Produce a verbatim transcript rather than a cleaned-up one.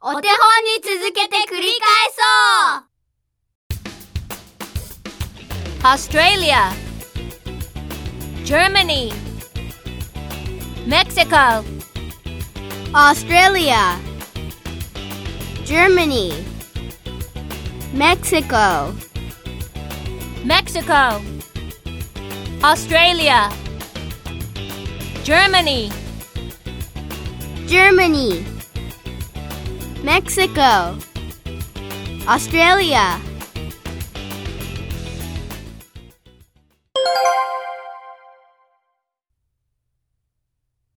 お手本に続けて繰り返そう。 Australia, Germany, Mexico, Australia, Germany, Mexico, Mexico, Australia, Germany, Germany, Mexico, Australia.